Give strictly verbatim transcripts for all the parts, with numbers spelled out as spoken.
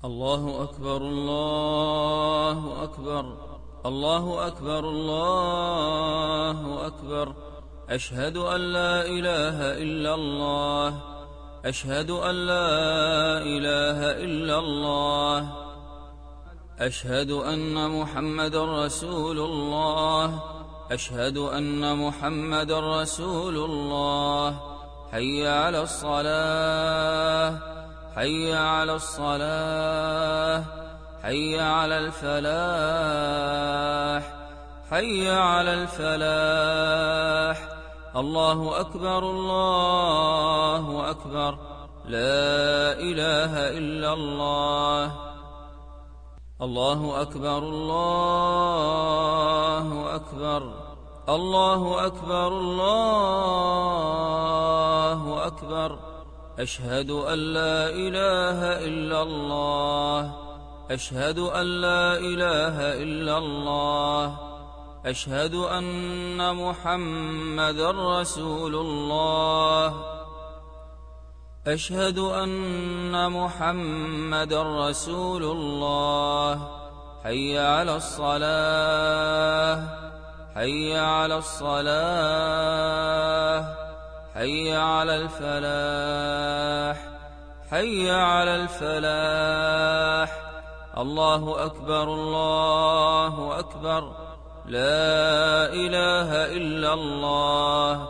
الله أكبر الله أكبر الله أكبر الله أكبر. أشهد أن لا إله إلا الله أشهد أن لا إله إلا الله أشهد أن محمدًا رسول الله أشهد أن محمدًا رسول الله. حي على الصلاة حي على الصلاة حي على الفلاح حي على الفلاح. الله أكبر الله أكبر. لا إله إلا الله. الله أكبر الله أكبر الله أكبر الله أكبر. أشهد أن لا إله إلا الله أشهد أن لا إله إلا الله أشهد أن محمدًا رسول الله أشهد أن محمدًا رسول الله. حي على الصلاة حي على الصلاة حي على الفلاح حي على الفلاح. الله أكبر الله أكبر. لا إله إلا الله.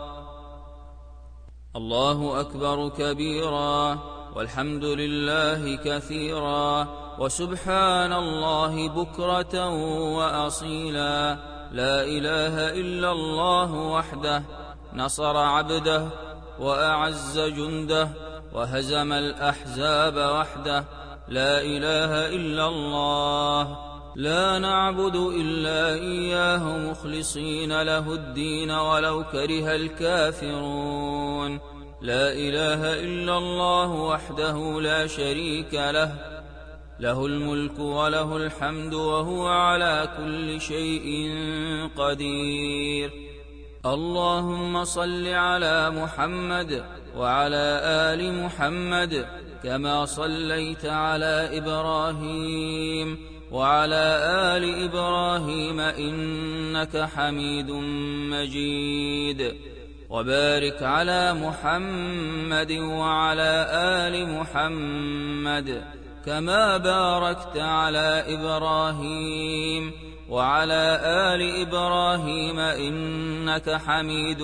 الله أكبر كبيرا والحمد لله كثيرا وسبحان الله بكرة وأصيلا. لا إله إلا الله وحده نصر عبده وأعز جنده وهزم الأحزاب وحده. لا إله إلا الله. لا نعبد إلا إياه مخلصين له الدين ولو كره الكافرون. لا إله إلا الله وحده لا شريك له له الملك وله الحمد وهو على كل شيء قدير. اللهم صل على محمد وعلى آل محمد كما صليت على إبراهيم وعلى آل إبراهيم إنك حميد مجيد. وبارك على محمد وعلى آل محمد كما باركت على إبراهيم وعلى آل إبراهيم إنك حميد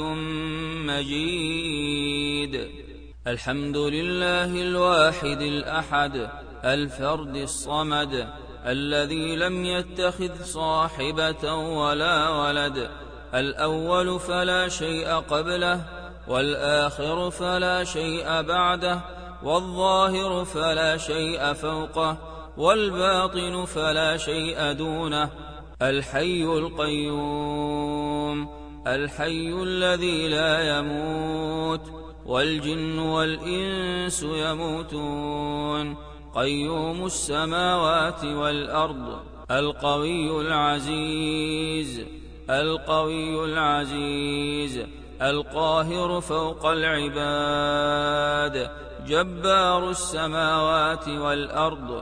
مجيد. الحمد لله الواحد الأحد الفرد الصمد الذي لم يتخذ صاحبة ولا ولد. الأول فلا شيء قبله والآخر فلا شيء بعده والظاهر فلا شيء فوقه والباطن فلا شيء دونه. الحي القيوم الحي الذي لا يموت والجن والإنس يموتون. قيوم السماوات والأرض القوي العزيز القوي العزيز القاهر فوق العباد جبار السماوات والأرض.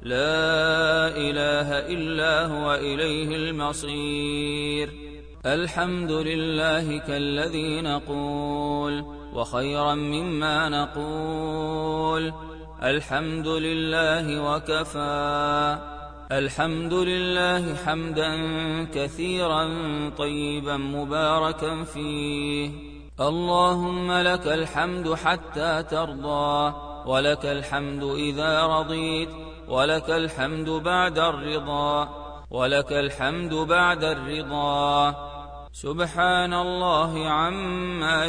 لا إله إلا هو إليه المصير. الحمد لله كالذي نقول وخيرا مما نقول. الحمد لله وكفى. الحمد لله حمدا كثيرا طيبا مباركا فيه. اللهم لك الحمد حتى ترضى ولك الحمد إذا رضيت ولك الحمد بعد الرضا ولك الحمد بعد الرضا. سبحان الله عما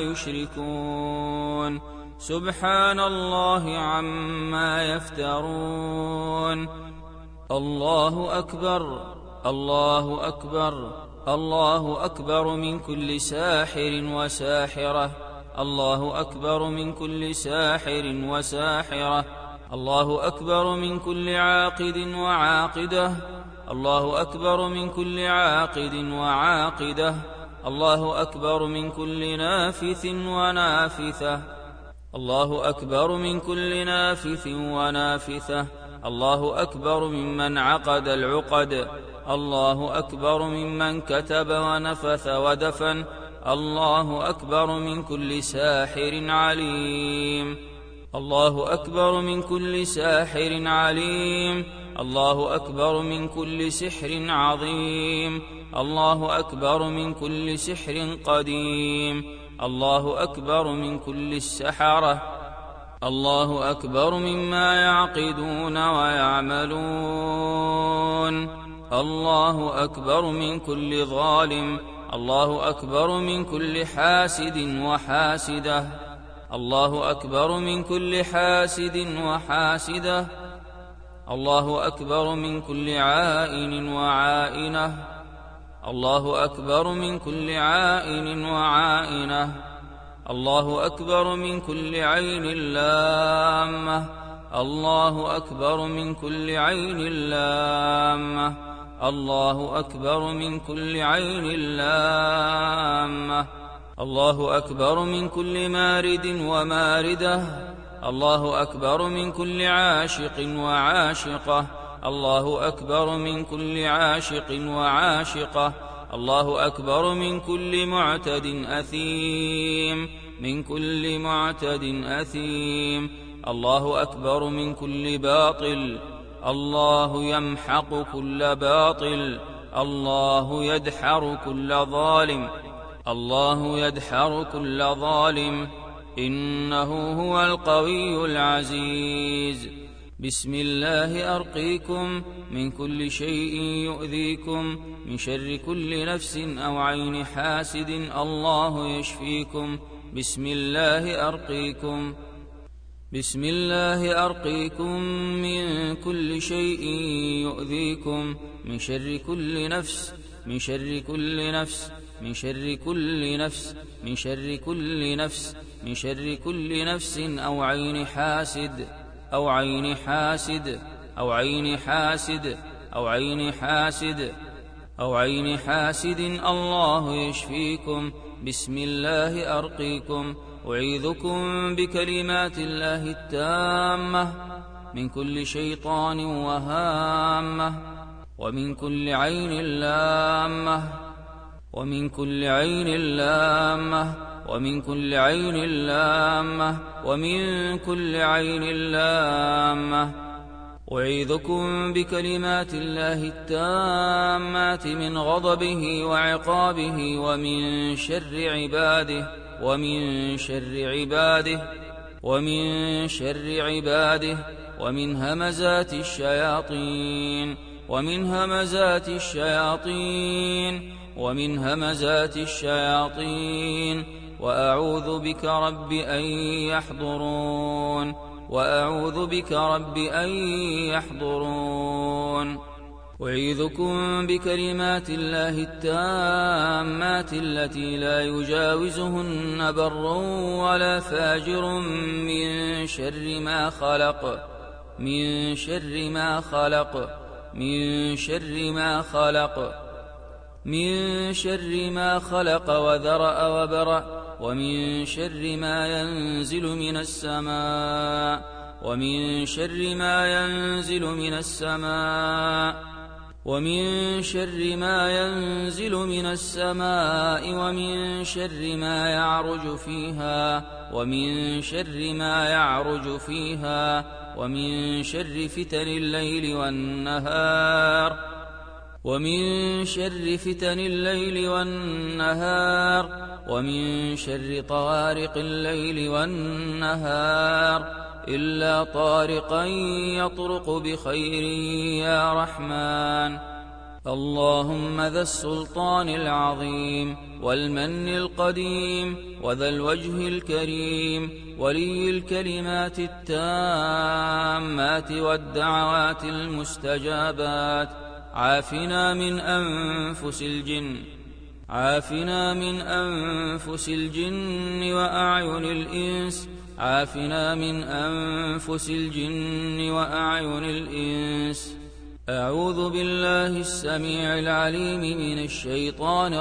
يشركون سبحان الله عما يفترون. الله أكبر الله أكبر الله أكبر من كل ساحر وساحرة. الله أكبر من كل ساحر وساحرة. الله أكبر من كل عاقد وعاقدة. الله أكبر من كل عاقد وعاقدة. الله أكبر من كل نافث ونافثة. الله أكبر من كل نافث ونافثة. الله أكبر ممن عقد العقد، الله أكبر ممن كتب ونفث ودفن، الله أكبر من كل ساحر عليم، الله أكبر من كل ساحر عليم، الله أكبر من كل سحر عظيم، الله أكبر من كل سحر قديم، الله أكبر من كل السحرة، الله أكبر مما يعقدون ويعملون، الله أكبر من كل ظالم، الله أكبر من كل حاسد وحاسدة، الله أكبر من كل حاسد وحاسدة، الله أكبر من كل عائن وعائنة، الله أكبر من كل عائن وعائنة، الله أكبر من كل عين لامة، الله أكبر من كل عين لامة، الله أكبر من كل عين لامة، الله أكبر من كل مارد وماردة، الله أكبر من كل عاشق وعاشقة، الله أكبر من كل عاشق وعاشقة، الله أكبر من كل معتد أثيم، من كل معتد أثيم، الله أكبر من كل باطل، الله يمحق كل باطل، الله يدحر كل ظالم، الله يدحر كل ظالم، إنه هو القوي العزيز. بسم الله أرقيكم من كل شيء يؤذيكم، من شر كل نفس أو عين حاسد، الله يشفيكم. بسم الله أرقيكم بسم الله أرقيكم من كل شيء يؤذيكم، من شر كل نفس من شر كل نفس من شر كل نفس من شر كل نفس من شر كل نفس أو عين حاسد أو عين حاسد أو عين حاسد أو عين حاسد أو عين حاسد، الله يشفيكم. بسم الله أرقيكم أعيذكم بكلمات الله التامة من كل شيطان وهامة، ومن كل عين لامة، ومن كل عين لامة، ومن كل عين لامة، ومن كل عين لامة. أعيذكم بكلمات الله التامات من غضبه وعقابه، ومن شر عباده ومن شر عباده ومن شر عباده ومن همزات الشياطين ومن همزات الشياطين ومن همزات الشياطين وأعوذ بك رب أن يحضرون وأعوذ بك رب أن يحضرون. أعيذكم بكلمات الله التامات التي لا يجاوزهن بر ولا فاجر، من شر ما خلق من شر ما خلق من شر ما خلق من شر ما خلق وذرأ وبرأ، ومن شر ما ينزل من السماء ومن شر ما ينزل من السماء ومن شر ما ينزل من السماء ومن شر ما يعرج فيها ومن شر ما يعرج فيها ومن شر فتن الليل والنهار ومن شر فتن الليل والنهار ومن شر طوارق الليل والنهار، إلا طارقا يطرق بخير يا رحمن. اللهم ذا السلطان العظيم والمن القديم وذا الوجه الكريم ولي الكلمات التامات والدعوات المستجابات، عافنا من أنفس الجن عافنا من أنفس الجن وأعين الإنس عافنا من أنفس الجن وأعين الإنس. أعوذ بالله السميع العليم من الشيطان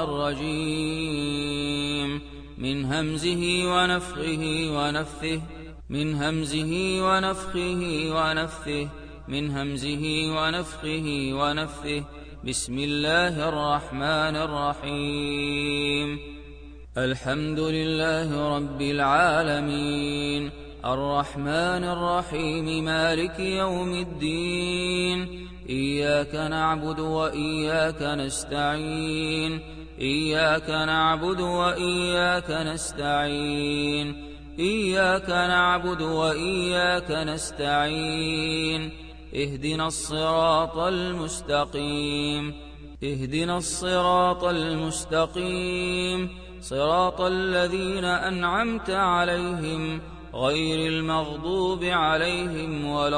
الرجيم، من همزه ونفخه ونفثه من همزه ونفخه ونفثه من همزه ونفخه ونفثه. بسم الله الرحمن الرحيم. الحمد لله رب العالمين، الرحمن الرحيم، مالك يوم الدين. إياك نعبد وإياك نستعين، إياك نعبد وإياك نستعين، إياك نعبد وإياك نستعين. اهدنا الصراط المستقيم، اهدنا الصراط المستقيم، صراط الذين أنعمت عليهم غير المغضوب عليهم ولا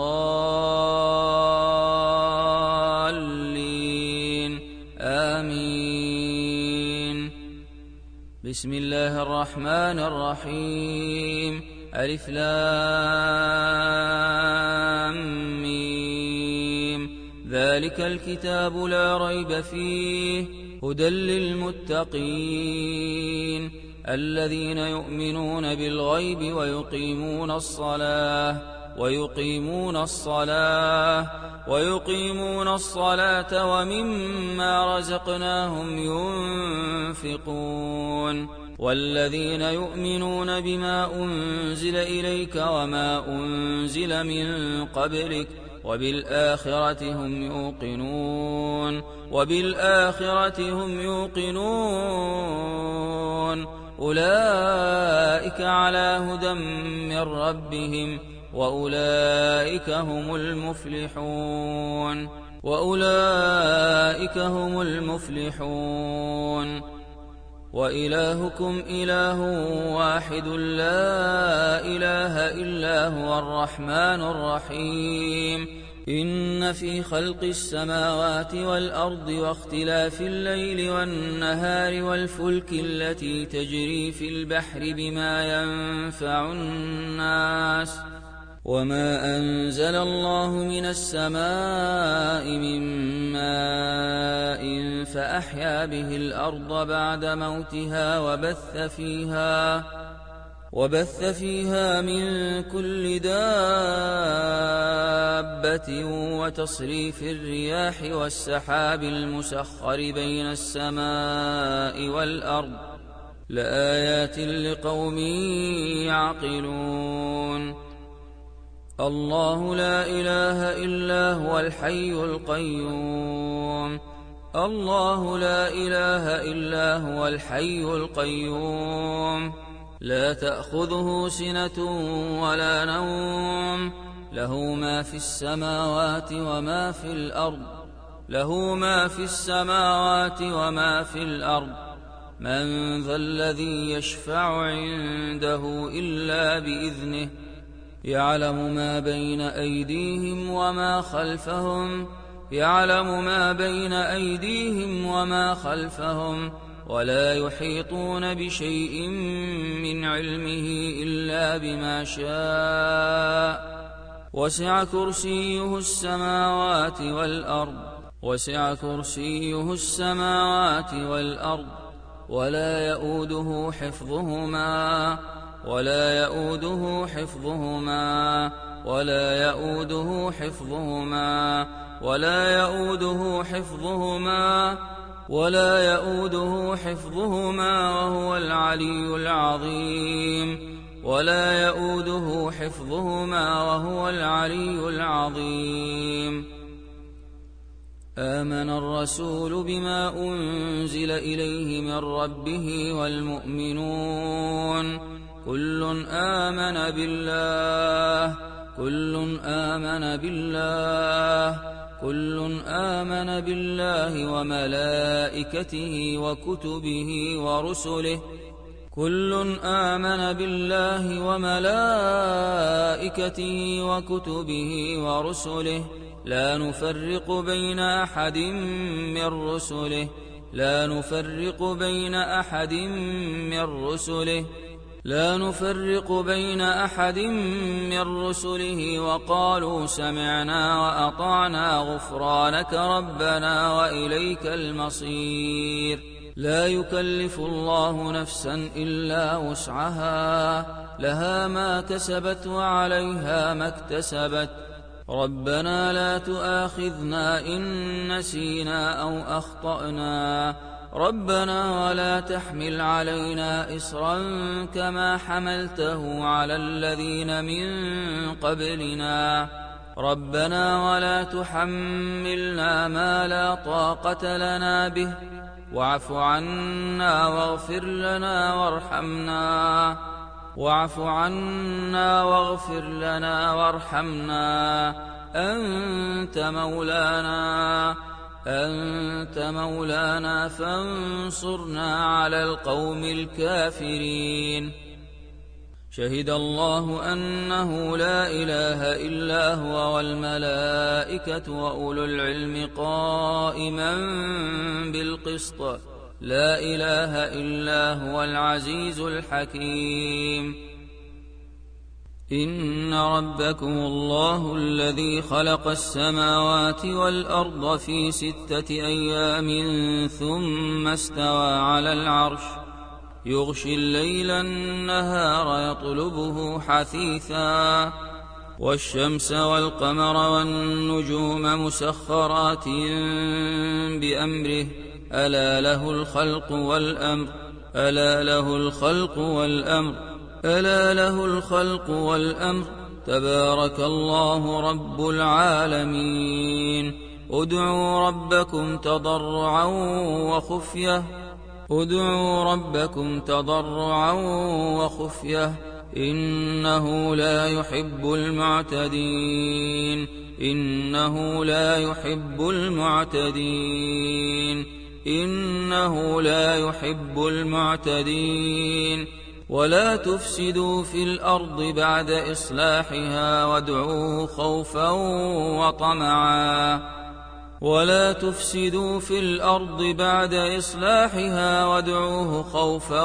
الضالين. آمين. بسم الله الرحمن الرحيم. ألف لام ميم. ذلك الكتاب لا ريب فيه هدى للمتقين الذين يؤمنون بالغيب ويقيمون الصلاة ويقيمون الصلاة ويقيمون الصلاة ومما رزقناهم ينفقون والذين يؤمنون بما أنزل إليك وما أنزل من قبلك وبالآخرة هم يوقنون وبالآخرة هم يوقنون أولئك على هدى من ربهم وأولئك هم المفلحون وأولئك هم المفلحون. وإلهكم إله واحد لا إله إلا هو الرحمن الرحيم. إن في خلق السماوات والأرض واختلاف الليل والنهار والفلك التي تجري في البحر بما ينفع الناس وما أنزل الله من السماء من ماء فأحيا به الأرض بعد موتها وبث فيها وبث فيها من كل دابة وتصريف الرياح والسحاب المسخر بين السماء والأرض لآيات لقوم يعقلون. الله لا إله إلا هو الحي القيوم. الله لا إله إلا هو الحي القيوم لا تأخذه سنة ولا نوم له ما في السماوات وما في الأرض له ما في السماوات وما في الأرض. من ذا الذي يشفع عنده إلا بإذنه يعلم ما بين أيديهم وما خلفهم يعلم ما بين أيديهم وما خلفهم ولا يحيطون بشيء من علمه إلا بما شاء. وسع كرسيه السماوات والأرض وسع كرسيه السماوات والأرض ولا يؤوده حفظهما ولا يؤوده حفظهما ولا يؤوده حفظهما ولا يؤوده حفظهما ولا يؤوده حفظهما وهو العلي العظيم ولا يؤوده حفظهما وهو العلي العظيم. آمن الرسول بما أنزل إليه من ربه والمؤمنون كل آمن بالله كل آمن بالله كل آمن بالله وملائكته وكتبه ورسله كل آمن بالله وملائكته وكتبه ورسله لا نفرق بين أحد من رسله لا نفرق بين أحد من رسله لا نفرق بين أحد من رسله وقالوا سمعنا وأطعنا غفرانك ربنا وإليك المصير. لا يكلف الله نفسا إلا وسعها لها ما كسبت وعليها ما اكتسبت ربنا لا تؤاخذنا إن نسينا أو أخطأنا ربنا ولا تحمل علينا إصرا كما حملته على الذين من قبلنا ربنا ولا تحملنا ما لا طاقة لنا به واعف عنا واغفر لنا وارحمنا واعف عنا واغفر لنا وارحمنا أنت مولانا أنت مولانا فانصرنا على القوم الكافرين شهد الله أنه لا إله إلا هو والملائكة وأولو العلم قائما بالقسط لا إله إلا هو العزيز الحكيم إن ربكم الله الذي خلق السماوات والأرض في ستة أيام ثم استوى على العرش يغشي الليل النهار يطلبه حثيثا والشمس والقمر والنجوم مسخرات بأمره ألا له الخلق والأمر ألا له الخلق والأمر ألا له الخلق والأمر تبارك الله رب العالمين ادعوا ربكم تضرعا وخفية ادعوا ربكم تضرعا وخفية إنه لا يحب المعتدين إنه لا يحب المعتدين إنه لا يحب المعتدين ولا تفسدوا في الأرض بعد إصلاحها وادعوه خوفا وطمعا ولا تفسدوا في الأرض بعد إصلاحها وادعوه خوفا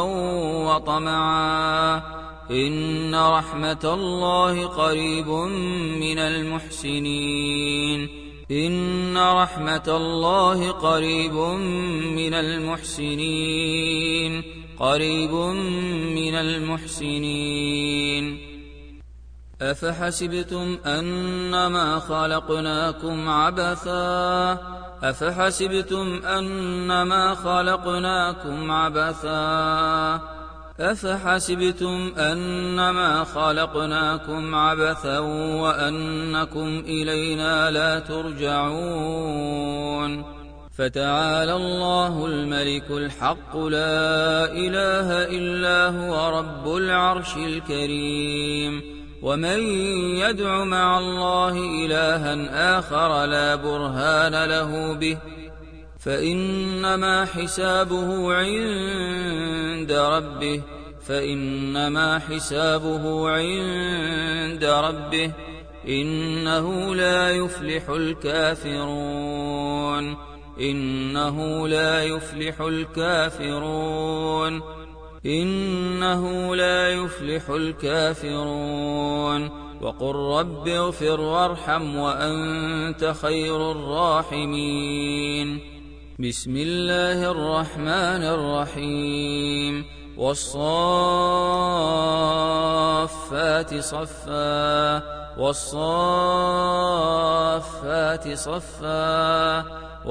وطمعا إن رحمة الله قريب من المحسنين إن رحمة الله قريب من المحسنين قريب من المحسنين أفحسبتم أنما خلقناكم عبثا أفحسبتم أنما خلقناكم عبثا أفحسبتم أنما خلقناكم عبثا وأنكم إلينا لا ترجعون فتعالى الله الملك الحق لا إله إلا هو رب العرش الكريم ومن يدع مع الله إلها آخر لا برهان له به فإنما حسابه عند ربه فإنما حسابه عند ربه إنه لا يفلح الكافرون إنه لا يفلح الكافرون إنه لا يفلح الكافرون وقل رب اغفر وارحم وأنت خير الراحمين بسم الله الرحمن الرحيم والصافات صفا والصافات صفا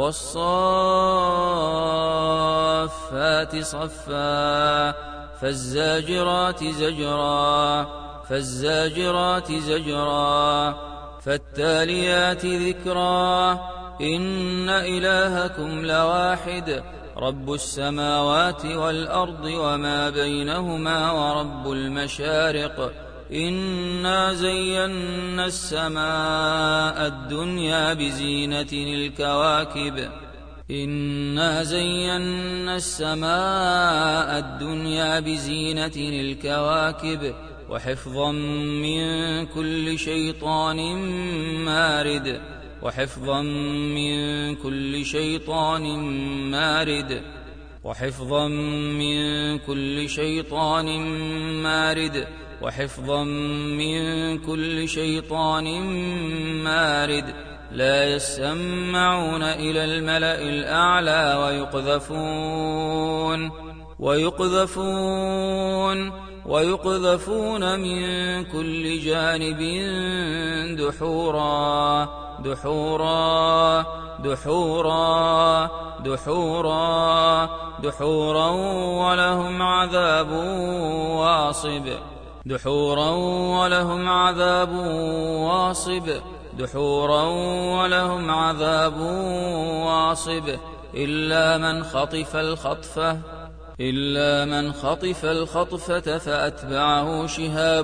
والصافات صفا فالزاجرات زجرا فالزاجرات زجرا فالتاليات ذكرا إن إلهكم لواحد رب السماوات والأرض وما بينهما ورب المشارق إنا زينا السماء الدنيا بزينة الكواكب إنا زينا السماء الدنيا بزينة الكواكب وحفظا من كل شيطان مارد وحفظا من كل شيطان مارد وحفظا من كل شيطان مارد وحفظا من كل شيطان مارد لا يسمعون إلى الملأ الأعلى ويقذفون ويقذفون ويقذفون من كل جانب دحورا دحورا دحورا دحورا دحورا ولهم عذاب واصب دحورا ولهم عذاب واصب دحورا ولهم عذاب واصب إلا من خطف الخطفة إلا من خطف الخطفة فأتبعه شهاب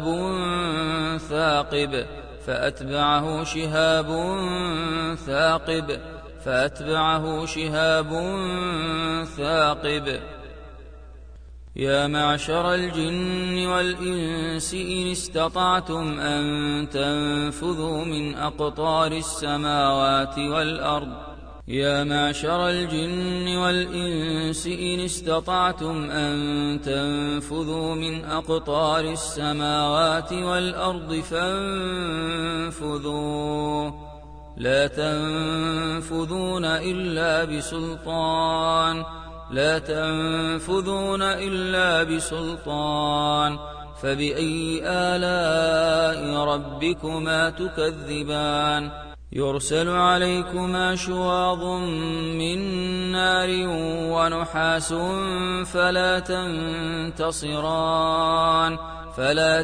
ثاقب فأتبعه شهاب ثاقب فأتبعه شهاب ثاقب يا معشر الجن والإنس إن استطعتم أن تنفذوا من أقطار السماوات والأرض يا معشر الجن والإنس إن استطعتم أن تنفذوا من أقطار السماوات والأرض فانفذوا لا تنفذون إلا بسلطان لا تنفذون إلا بسلطان فبأي آلاء ربكما تكذبان يرسل عليكما شواظ من نار ونحاس فلا تنتصران فلا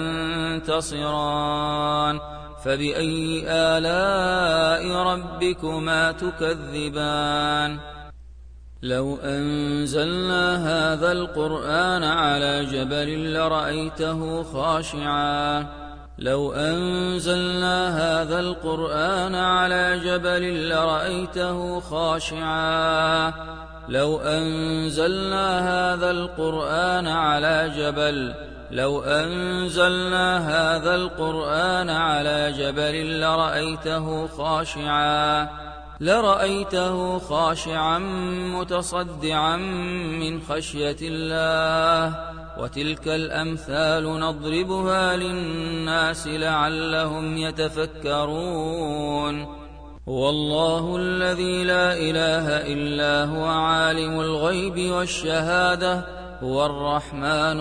تنتصران فبأي آلاء ربكما تكذبان لو أنزلنا هذا القرآن على جبل لرأيته خاشعا لو أنزلنا هذا القرآن على جبل لرأيته خاشعا لو أنزلنا هذا القرآن على جبل لو أنزلنا هذا القرآن على جبل لرأيته خاشعا لرأيته خاشعا متصدعا من خشية الله وتلك الأمثال نضربها للناس لعلهم يتفكرون هو الله الذي لا إله إلا هو عالم الغيب والشهادة هو الرحمن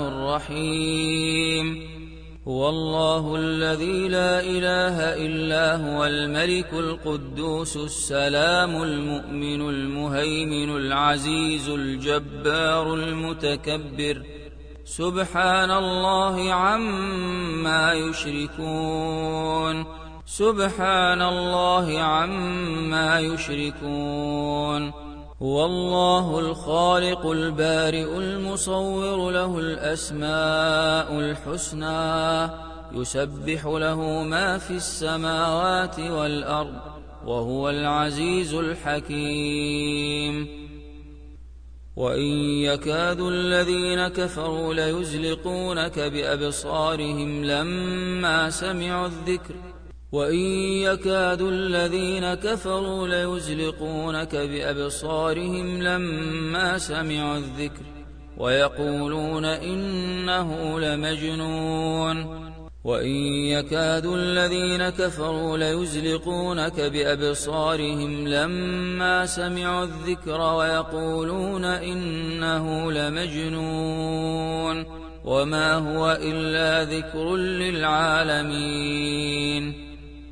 الرحيم هو الله الذي لا إله إلا هو الملك القدوس السلام المؤمن المهيمن العزيز الجبار المتكبر سبحان الله عما يشركون سبحان الله عما يشركون هو الله الخالق البارئ المصور له الأسماء الحسنى يسبح له ما في السماوات والأرض وهو العزيز الحكيم وإن يكاد الذين كفروا ليزلقونك بأبصارهم لما سمعوا الذكر وإن يكاد الذين كفروا ليزلقونك بأبصارهم لما سمعوا الذكر ويقولون إنه لمجنون وإن يكاد الذين كفروا ليزلقونك بأبصارهم لما سمعوا الذكر ويقولون إنه لمجنون وما هو إلا ذكر للعالمين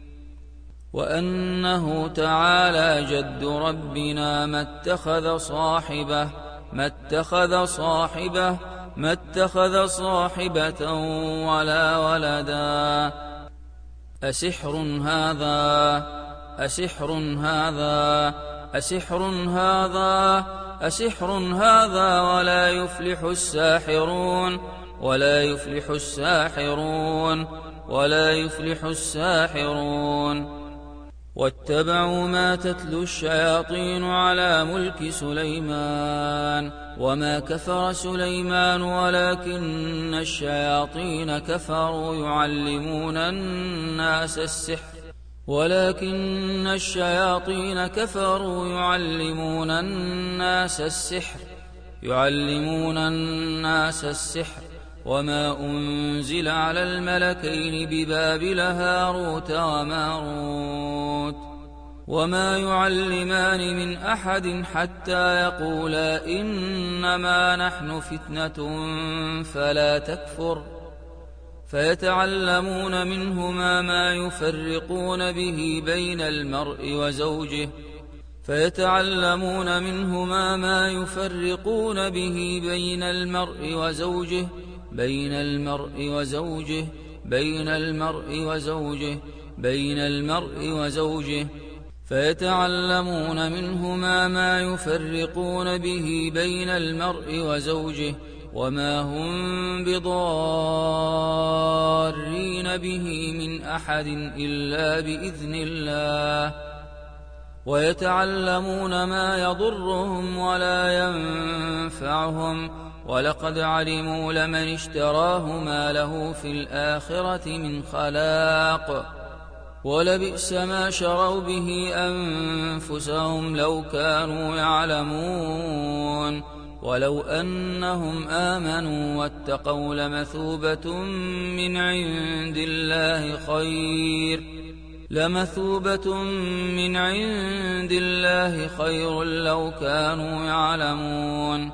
وأنه تعالى جد ربنا ما اتخذ صاحبة ما اتخذ صاحبة ما اتخذ صاحبة ولا ولدا أسحر هذا أسحر هذا أسحر هذا أسحر هذا ولا يفلح الساحرون ولا يفلح الساحرون ولا يفلح الساحرون واتبعوا ما تتلو الشياطين على ملك سليمان وما كفر سليمان ولكن الشياطين كفروا يعلمون الناس السحر ولكن الشياطين كفروا يعلمون الناس السحر يعلمون الناس السحر وما أنزل على الملكين ببابل هاروت وماروت وما يعلمان من أحد حتى يقولا إنما نحن فتنة فلا تكفر فيتعلمون منهما ما يفرقون به بين المرء وزوجه فيتعلمون منهما ما يفرقون به بين المرء وزوجه بين المرء وزوجه بين المرء وزوجه بين المرء وزوجه فيتعلمون منهما ما يفرقون به بين المرء وزوجه وما هم بضارين به من أحد إلا بإذن الله ويتعلمون ما يضرهم ولا ينفعهم ولقد علموا لمن اشتراه ما له في الآخرة من خلاق ولبئس ما شروا به أنفسهم لو كانوا يعلمون ولو أنهم آمنوا واتقوا لمثوبة من عند الله خير لمثوبة من عند الله خير لو كانوا يعلمون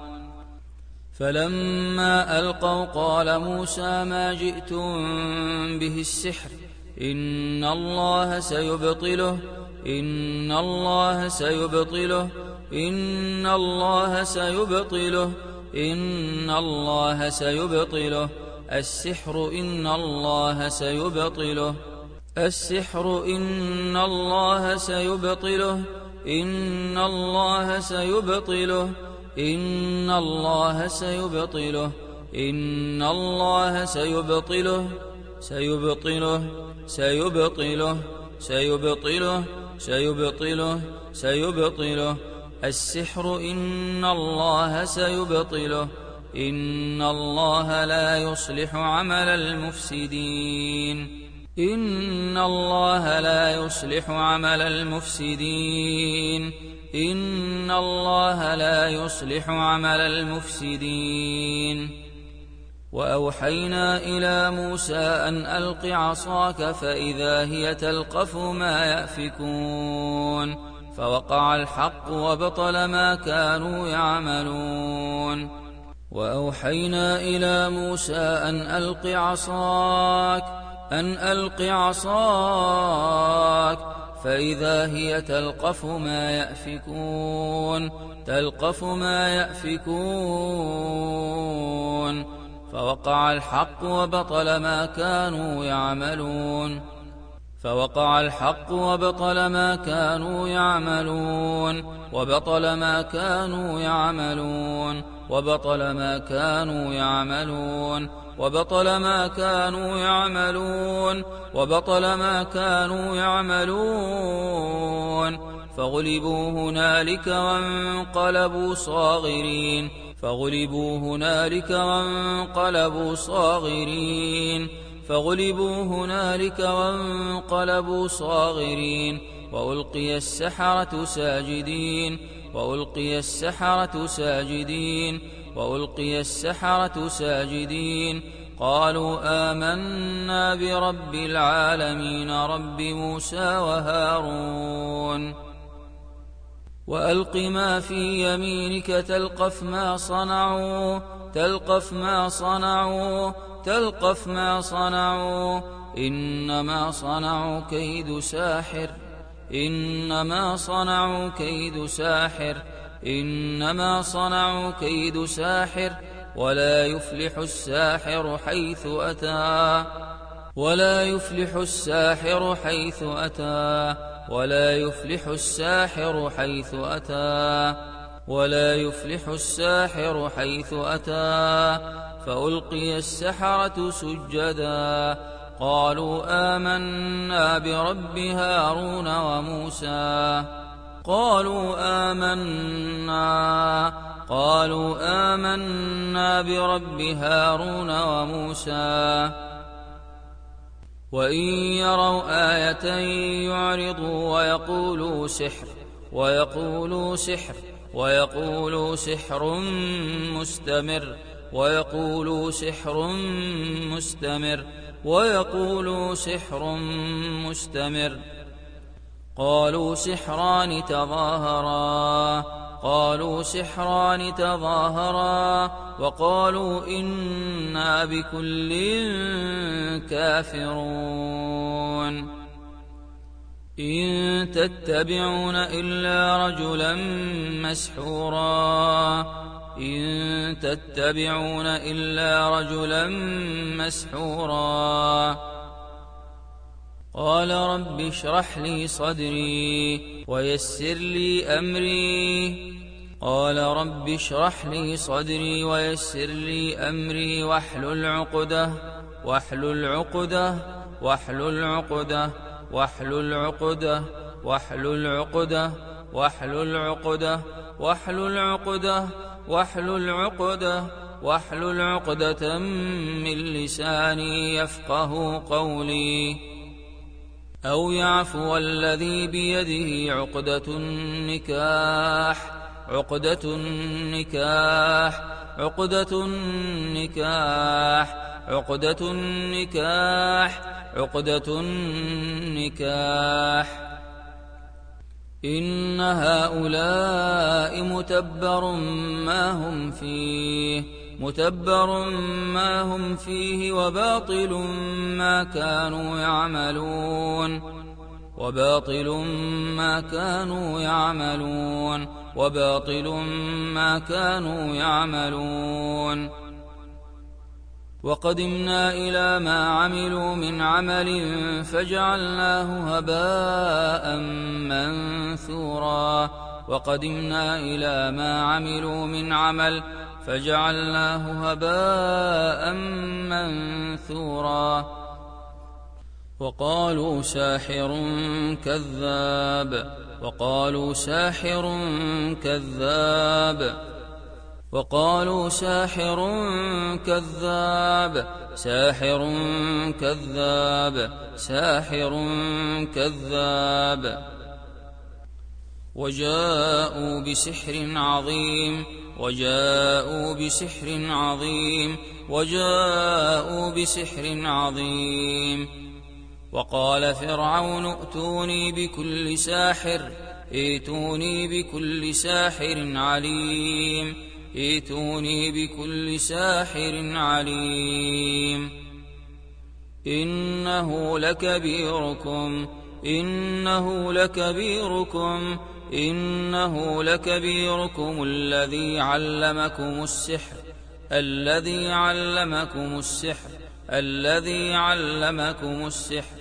فلما ألقوا قال موسى ما جئتم به السحر إن الله سيبطله إن الله سيبطله إن الله سيبطله إن الله سيبطله السحر إن الله سيبطله السحر إن الله سيبطله إن الله سيبطله إن الله سيبطله إن الله سيبطله سيبطله سيبطله سيبطله سيبطله سيبطله السحر إن الله سيبطله إن الله لا يصلح عمل المفسدين إن الله لا يصلح عمل المفسدين إن الله لا يصلح عمل المفسدين وأوحينا إلى موسى أن ألق عصاك فإذا هي تلقف ما يأفكون فوقع الحق وبطل ما كانوا يعملون وأوحينا إلى موسى أن ألق عصاك أن ألق عصاك فإذا هي تلقف ما يأفكون تلقف ما يأفكون فوقع الحق وبطل ما كانوا يعملون فوقع الحق وبطل ما كانوا يعملون وبطل ما كانوا يعملون وبطل ما كانوا يعملون وبطل ما كانوا يعملون وبطل ما كانوا يعملون فغلبوا هنالك وانقلبوا صاغرين فغلبوا هنالك وانقلبوا صاغرين فغلبوا هنالك وانقلبوا صاغرين وألقي السحرة ساجدين وألقي السحرة ساجدين وألقي السحرة ساجدين قالوا آمنا برب العالمين رب موسى وهارون وألق ما في يمينك تلقف ما صنعوا تلقف ما صنعوا تلقف ما صنعوا إنما صنعوا كيد ساحر إنما صنعوا كيد ساحر إنما صنعوا كيد ساحر ولا يفلح الساحر حيث أتى ولا يفلح الساحر حيث أتى ولا يفلح الساحر حيث أتى ولا يفلح الساحر حيث أتى فألقي السحرة سجدا قالوا آمنا برب هارون وموسى قالوا آمنا قالوا آمنا برب هارون وموسى وإن يروا آية يعرضوا ويقولوا سحر ويقولوا سحر ويقولوا سحر مستمر ويقولوا سحر مستمر ويقولوا سحر مستمر قالوا سحران تظاهرا قالوا سحران تظاهرا وقالوا إنا بكل كافرون إن تتبعون إلا رجلا مسحورا إن تتبعون إلا رجلا مسحورا قال رب اشرح لي صدري ويسر لي أمري قال رب اشرح لي صدري ويسر لي أمري واحلل عقدة واحلل عقدة واحلل عقدة واحلل عقدة واحلل عقدة واحلل عقدة واحلل عقدة واحلل عقدة واحلل عقدة من لساني يفقه قولي أو يعفو الذي بيده عقدة النكاح عقدة النكاح عقدة النكاح عقدة النكاح عقدة النكاح إن هؤلاء متبر ما هم فيه متبر ما هم فيه وباطل ما كانوا يعملون وباطل ما كانوا يعملون وباطل ما كانوا يعملون وقدمنا إلى ما عملوا من عمل فجعلناه هباء منثورا وقدمنا إلى ما عملوا من عمل فجعلناه هباء منثورا وقالوا ساحر كذاب وقالوا ساحر كذاب وقالوا ساحر كذاب ساحر كذاب ساحر كذاب وجاءوا بسحر عظيم وجاءوا بسحر عظيم وجاءوا بسحر عظيم وقال فرعون ائتوني بكل ساحر ائتوني بكل ساحر عليم ائتوني بكل ساحر عليم إنه لكبيركم إنه لكبيركم إنه لكبيركم الذي علمكم السحر الذي علمكم السحر الذي علمكم السحر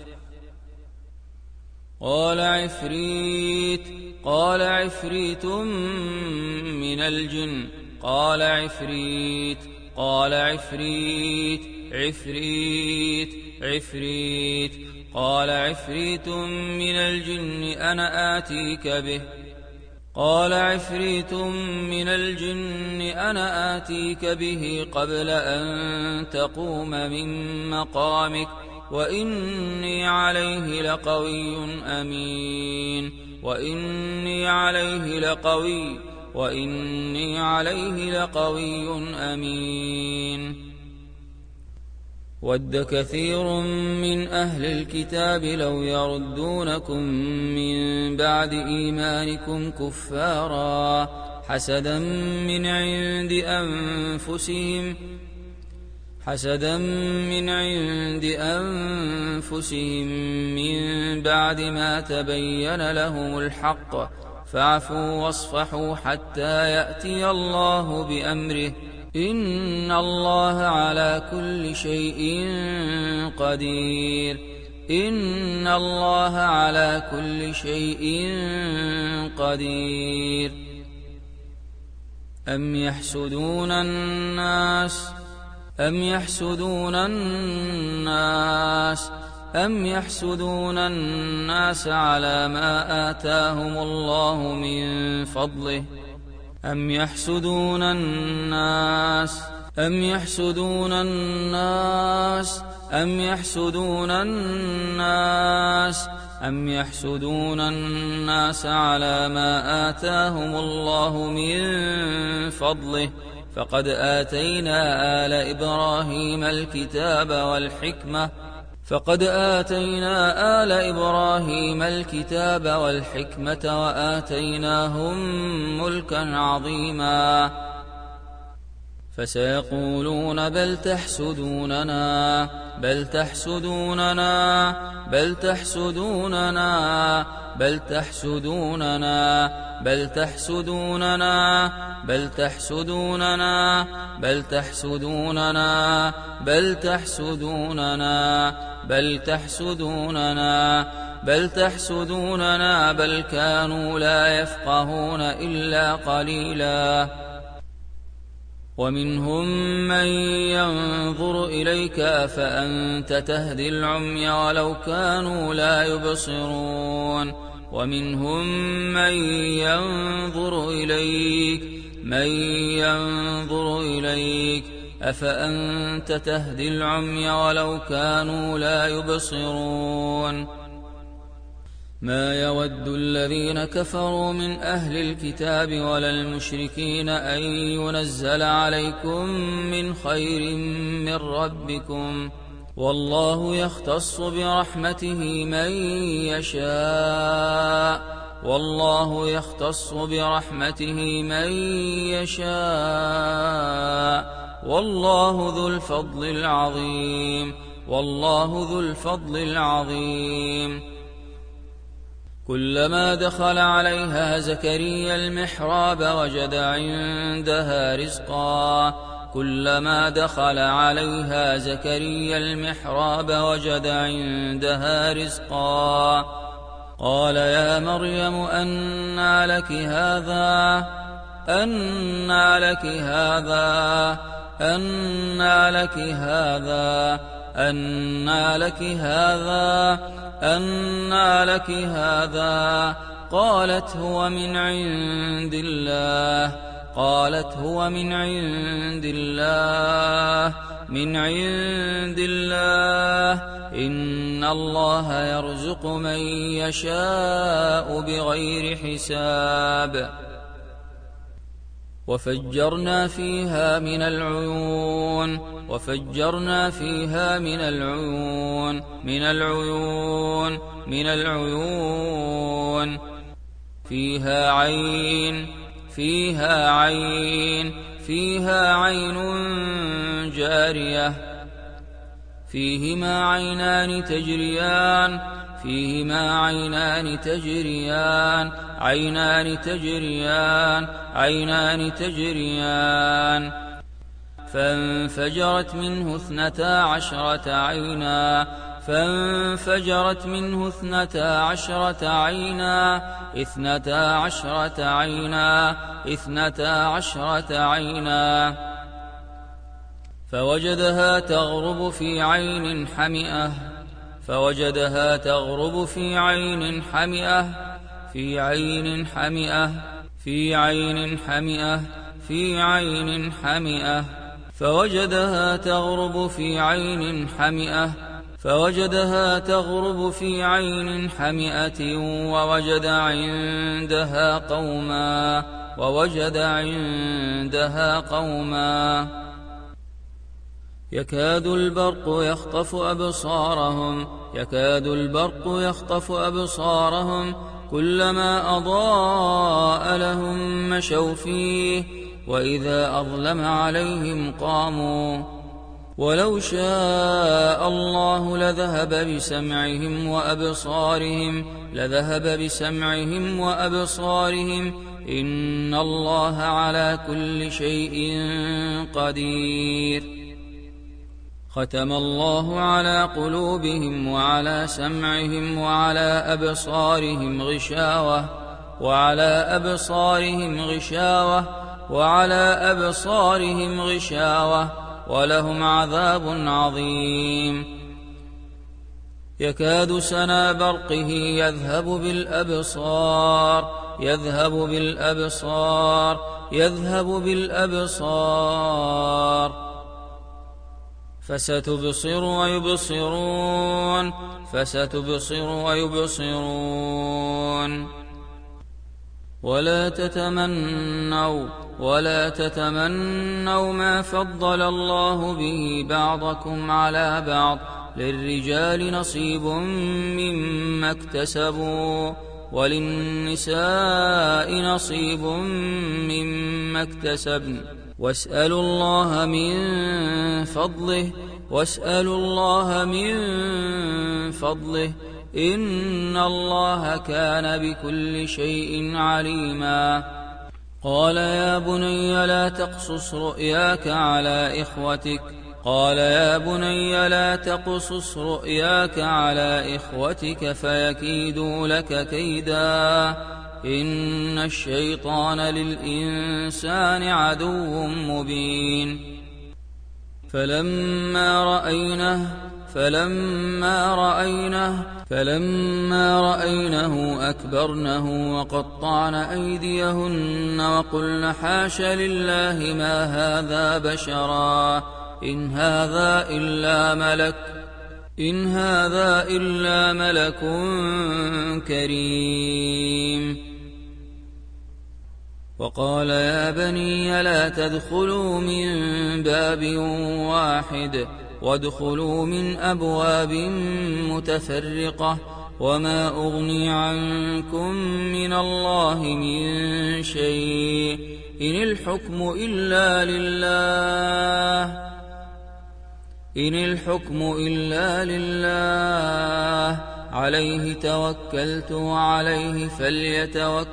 قال عفريت قال عفريت من الجن قال عفريت قال عفريت عفريت عفريت قال عفريت من الجن أنا آتيك به قال عفريت من الجن أنا آتيك به قبل أن تقوم من مقامك وإني عليه لقوي أمين وإني عليه لقوي وإني عليه لقوي أمين ود كثير من أهل الكتاب لو يردونكم من بعد إيمانكم كفارا حسدا من عند أنفسهم حسدا من عند أنفسهم من بعد ما تبين لهم الحق فاعفوا واصفحوا حتى يأتي الله بأمره إن الله على كل شيء قدير إن الله على كل شيء قدير أم يحسدون الناس أم يحسدون الناس أم يحسدون الناس على ما آتاهم الله من فضله أم يحسدون الناس أم يحسدون الناس أم يحسدون الناس أم يحسدون الناس على ما آتاهم الله من فضله فقد آتينا آل إبراهيم الكتاب والحكمة فقد آتينا آل إبراهيم الكتاب والحكمة وآتيناهم ملكا عظيما فسيقولون بل تحسدوننا بل تحسدوننا بل تحسدوننا بل تحسدوننا بل تحسدوننا بل تحسدوننا بل تحسدوننا بل تحسدوننا بل تحسدوننا بل تحسدوننا بل كانوا لا يفقهون إلا قليلا ومنهم من ينظر إليك أفأنت تهدي العمي ولو كانوا لا يبصرون ومنهم من ينظر إليك من ينظر إليك أفأنت تهدي العمي ولو كانوا لا يبصرون ما يود الذين كفروا من أهل الكتاب ولا المشركين أن ينزل عليكم من خير من ربكم والله يختص برحمته من يشاء والله يختص برحمته من يشاء والله ذو الفضل العظيم والله ذو الفضل العظيم كلما دخل عليها زكريا المحراب وجد عندها رزقا كلما دخل عليها زكريا المحراب وجد عندها رزقا قال يا مريم أنى لك هذا أنى لك هذا أنى لك هذا أنى لك هذا أنى لك هذا قالت هو من عند الله قالت هو من عند الله من عند الله إن الله يرزق من يشاء بغير حساب وفجرنا فيها من العيون وفجرنا فيها من العيون من العيون من العيون فيها عين فيها عين فيها عين جارية فيهما عينان تجريان فيهما عينان تجريان عينان تجريان عينان تجريان فانفجرت منه اثنتا عشرة عينا فانفجرت منه اثنتا عشرة عينا اثنتا عشرة عينا اثنتا عشرة عينا فوجدها تغرب في عين حمئة فوجدها تغرب في عين حمئة في عين حمئة في عين حمئة في عين حمئة فوجدها تغرب في عين حمئة فوجدها تغرب في عين حمئة ووجد عندها قوما ووجد عندها قوما يكاد البرق يخطف أبصارهم يكاد البرق يخطف أبصارهم كلما أضاء لهم مشوا فيه وإذا أظلم عليهم قاموا ولو شاء الله لذهب بسمعهم وأبصارهم لذهب بسمعهم وأبصارهم إن الله على كل شيء قدير ختم الله على قلوبهم وعلى سمعهم وعلى أبصارهم غشاوة وعلى أبصارهم غشاوة وعلى أبصارهم غشاوة ولهم عذاب عظيم يكاد سنا برقه يذهب بالأبصار يذهب بالأبصار يذهب بالأبصار فستبصر ويبصرون فستبصر ويبصرون ولا تتمنوا ولا تتمنوا ما فضل الله به بعضكم على بعض للرجال نصيب مما اكتسبوا وللنساء نصيب مما اكتسبن واسألوا الله من فضله واسألوا الله من فضله إن الله كان بكل شيء عليما. قال يا بني لا تقصص رؤياك على إخوتك قال يا بني لا تقصص رؤياك على إخوتك فيكيدوا لك كيدا إن الشيطان للإنسان عدو مبين. فلما رأينه فلما رأينه فلما رأينه أكبرنه وقطعن أيديهن وقلن حاش لله ما هذا بشرا إن هذا إلا ملك إن هذا إلا ملك كريم. وقال يا بني لا تدخلوا من باب واحد وادخلوا من أبواب متفرقة وما أغني عنكم من الله من شيء إن الحكم إلا لله إن الحكم إلا لله عليه توكلت وعليه فليتوكل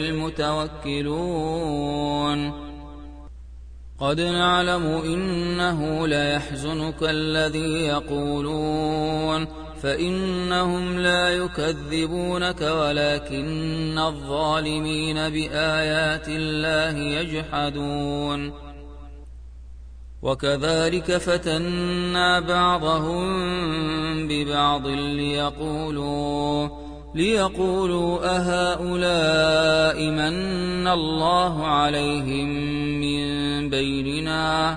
المتوكلون. قد نعلم إنه ليحزنك الذي يقولون فإنهم لا يكذبونك ولكن الظالمين بآيات الله يجحدون. وكذلك فتنا بعضهم ببعض ليقولوا ليقولوا أهؤلاء من الله عليهم من بيننا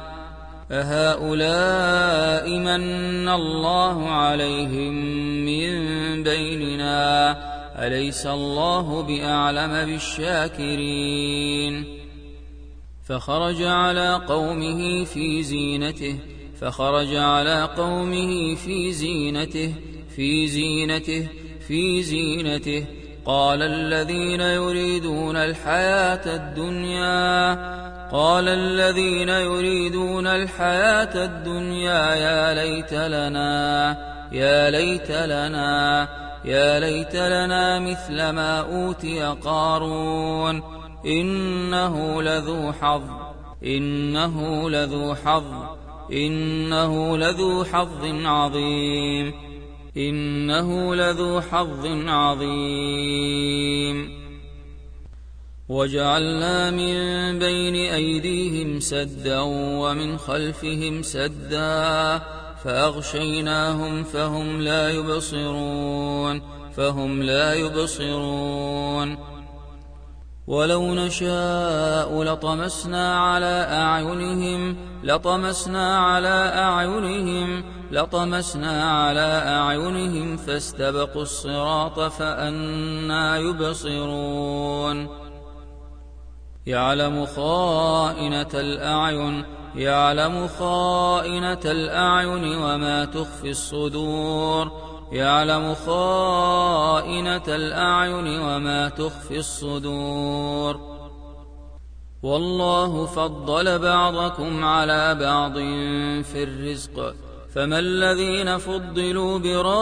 أهؤلاء من الله عليهم من بيننا أليس الله بأعلم بالشاكرين. فخرج على قومه في زينته فخرج على قومه في زينته في زينته في زينته قال الذين يريدون الحياة الدنيا قال الذين يريدون الحياة الدنيا يا ليت لنا يا ليت لنا يا ليت لنا مثل ما أوتي قارون إنه لذو حظ إنه لذو حظ إنه لذو حظ عظيم إنه لذو حظ عظيم. وجعلنا من بين أيديهم سدا ومن خلفهم سدا فأغشيناهم فهم لا يبصرون فهم لا يبصرون. ولو نشاء لطمسنا على أعينهم لطمسنا على أعينهم لطمسنا على أعينهم فاستبقوا الصراط فأنى يبصرون. يعلم خائنة الأعين يعلم خائنة الأعين وما تخفي الصدور يعلم خائنة الأعين وما تخفي الصدور. والله فضل بعضكم على بعض في الرزق فما الذين فضلوا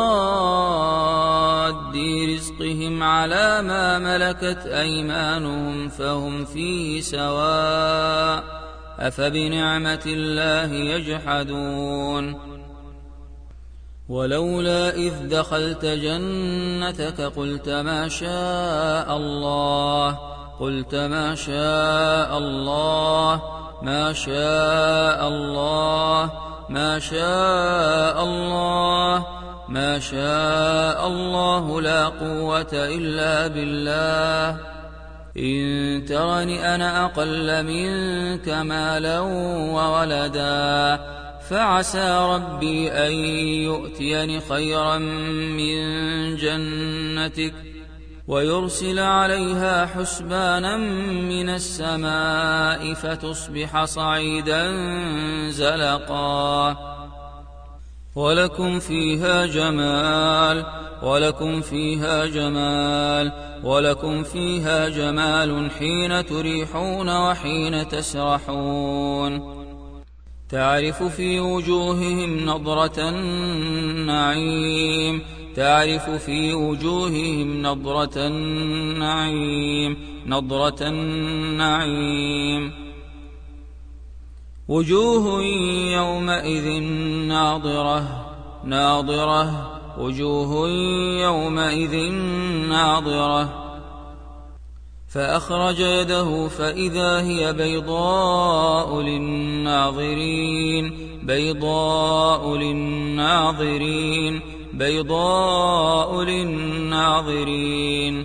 براد رزقهم على ما ملكت أيمانهم فهم فيه سواء أفبنعمة الله يجحدون. ولولا إذ دخلت جنتك قلت ما شاء الله قلت ما شاء الله ما شاء الله ما شاء الله ما شاء الله لا قوة إلا بالله إن ترني أنا أقل منك مالا وولدا فعسى ربي أن يؤتيني خيرا من جنتك ويرسل عليها حسبانا من السماء فتصبح صعيدا زلقا ولكم فيها جمال ولكم فيها جمال ولكم فيها جمال حين تريحون وحين تسرحون. تعرف في وجوههم نضرة النعيم تعرف في وجوههم نضرة النعيم نضرة النعيم وجوه يومئذ ناضرة ناضرة وجوه يومئذ ناضرة فأخرج يده فإذا هي بيضاء للناظرين بيضاء للناظرين بيضاء للناظرين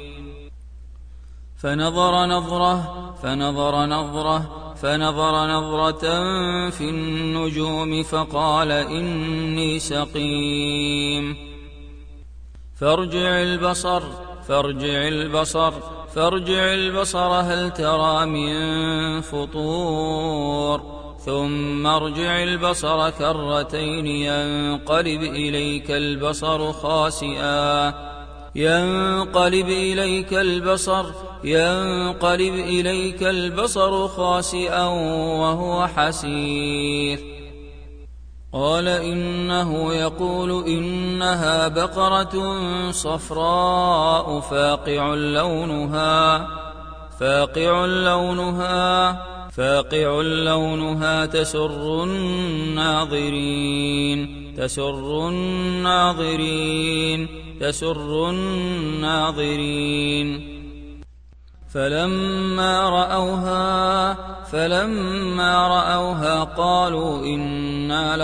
فنظر نظرة فنظر نظرة فنظر نظرة في النجوم فقال إني سقيم. فارجع البصر فارجع البصر فارجع البصر هل ترى من فطور ثم ارجع البصر كرتين ينقلب إليك البصر خاسئا ينقلب إليك البصر ينقلب إليك البصر خاسئا وهو حسير. قال إنه يقول إنها بقرة صفراء فاقع لونها فاقع لونها فاقع لونها تسر الناظرين تسر الناظرين تسر الناظرين فلما رأوها فلما رأوها قالوا إنا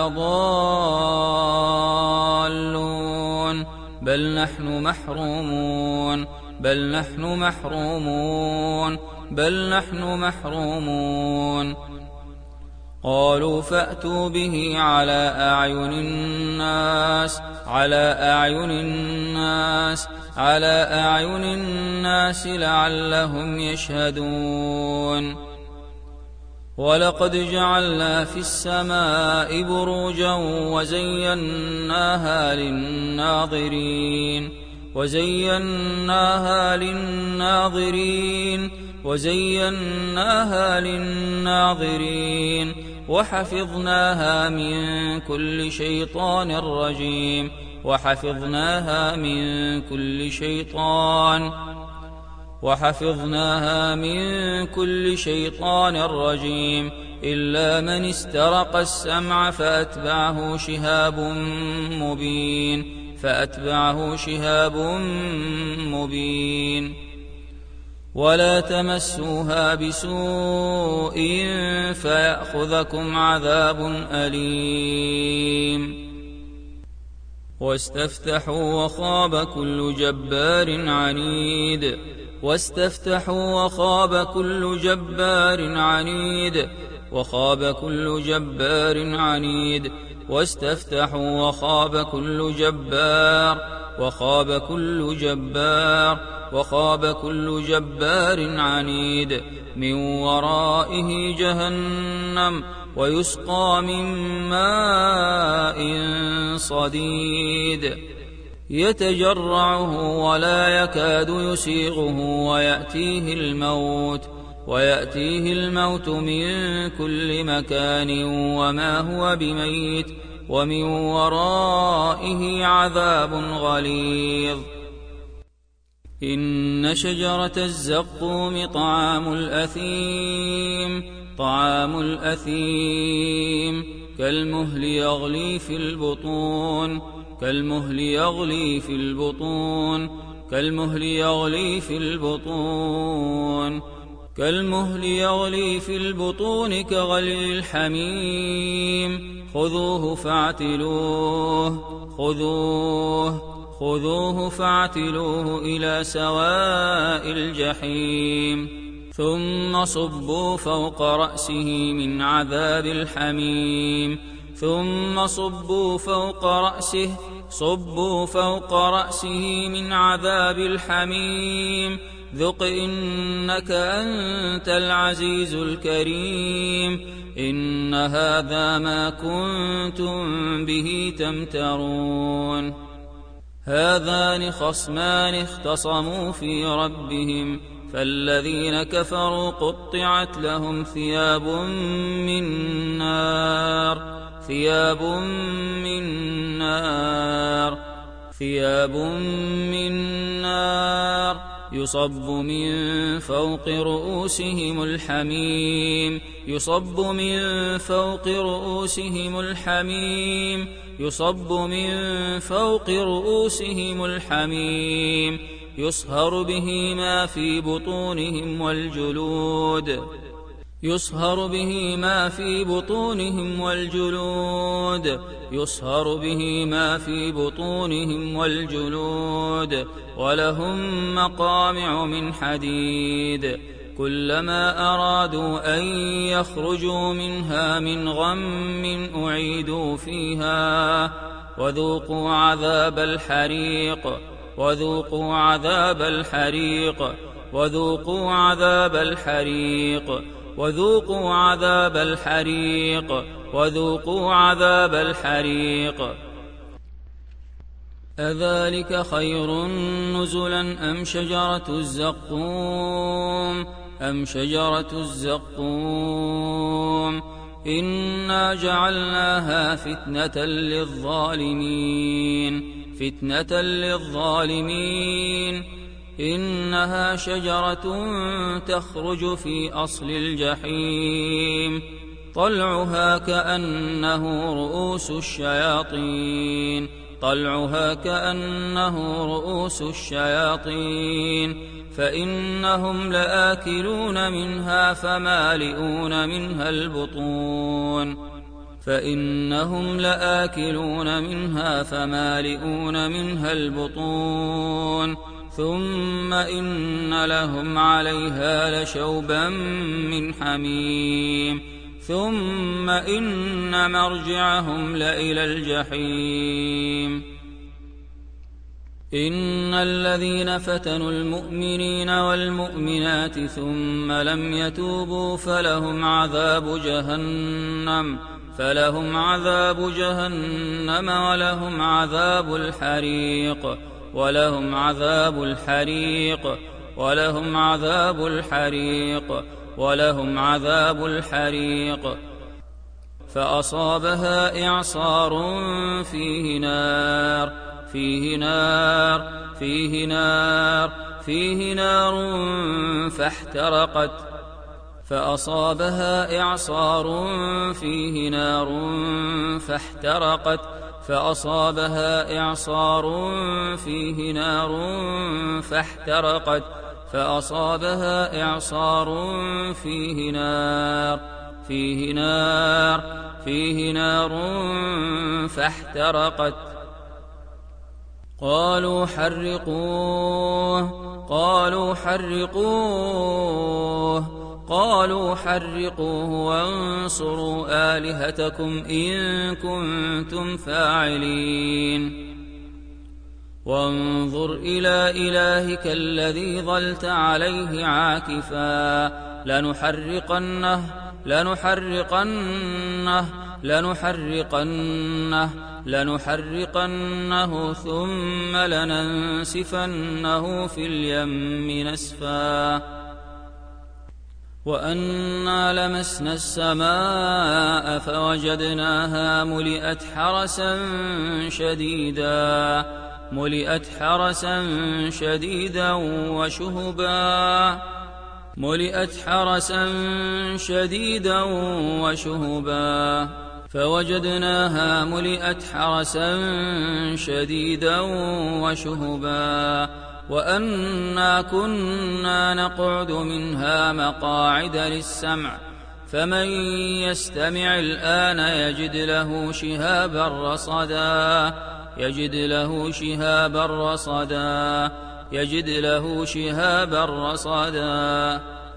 لضالون بل نحن محرومون بل نحن محرومون بل نحن محرومون. قالوا فأتوا به على أعين الناس على أعين الناس على أعين الناس لعلهم يشهدون. ولقد جعلنا في السماء بروجا وزيناها للناظرين وزيناها للناظرين وزيناها للناظرين وحفظناها من كل شيطان رجيم وحفظناها من كل شيطان وحفظناها من كل شيطان رجيم إلا من استرق السمع فأتبعه شهاب مبين فأتبعه شهاب مبين. ولا تمسوها بسوء فيأخذكم عذاب أليم. واستفتحوا وخاب كل جبار عنيد واستفتحوا وخاب كل جبار عنيد وخاب كل جبار عنيد واستفتحوا وخاب كل جبار وخاب كل جبار وخاب كل جبار عنيد من ورائه جهنم ويسقى من ماء صديد يتجرعه ولا يكاد يسيغه ويأتيه الموت ويأتيه الموت من كل مكان وما هو بميت ومن ورائه عذاب غليظ. إن شجرة الزقوم طعام الأثيم طعام الأثيم كالمهل يغلي في البطون كالمهل يغلي في البطون كالمهل يغلي في البطون كالمهل يغلي في البطون كغلي الحميم خذوه فاعتلوه خذوه خذوه فاعتلوه إلى سواء الجحيم ثم صبوا فوق رأسه من عذاب الحميم ثم صبوا فوق رأسه صبوا فوق رأسه من عذاب الحميم ذق إنك أنت العزيز الكريم إن هذا ما كنتم به تمترون هذان خصمان اختصموا في ربهم فالذين كفروا قطعت لهم ثياب من نار ثياب من نار ثياب من نار يصب من فوق رؤوسهم الحميم يصب من فوق رؤوسهم الحميم يصب من فوق رؤوسهم الحميم يصهر به ما في بطونهم والجلود يصهر به ما في بطونهم والجلود يصهر به ما في بطونهم والجلود ولهم مقامع من حديد كلما أرادوا أن يخرجوا منها من غم أعيدوا فيها وذوقوا عذاب الحريق وذوقوا عذاب الحريق وذوقوا عذاب الحريق وذوقوا عذاب الحريق وذوقوا عذاب الحريق أذلك خير نزلا أم شجرة الزقوم أم شجرة الزقوم إنا جعلناها فتنة للظالمين فتنة للظالمين إنها شجرة تخرج في أصل الجحيم طلعها كأنه رؤوس الشياطين طلعها كأنه رؤوس الشياطين فإنهم لآكلون منها فمالئون منها البطون فإنهم لآكلون منها فمالئون منها البطون ثم إن لهم عليها لشوبا من حميم ثم إن مرجعهم لإلى الجحيم إن الذين فتنوا المؤمنين والمؤمنات ثم لم يتوبوا فلهم عذاب جهنم فلهم عذاب جهنم ولهم عذاب الحريق ولهم عذاب الحريق ولهم عذاب الحريق ولهم عذاب الحريق فأصابها إعصار فيه نار فيه نار فيه نار فيه نار فاحترقت فأصابها إعصار فيه نار فاحترقت فأصابها إعصار فيه نار فاحترقت فأصابها إعصار فيه نار فيه نار فيه نار فاحترقت قالوا حرقوه قالوا حرقوه قالوا حرقوه وانصروا آلهتكم إن كنتم فاعلين وانظر إلى إلهك الذي ظلت عليه عاكفا لنحرقنه لنحرقنه لنحرقنه لنحرقنه ثم لننسفنه في اليم نسفا وأنا لمسنا السماء فوجدناها ملئت حرسا شديدا ملئت حرسا شديدا وشهبا ملئت حرسا شديدا وشهبا فوجدناها ملئت حرسا شديدا وشهبا وأنا كنا نقعد منها مقاعد للسمع فمن يستمع الآن يجد له شهابا رصدا يجد له شهابا رصدا يجد له شهابا رصدا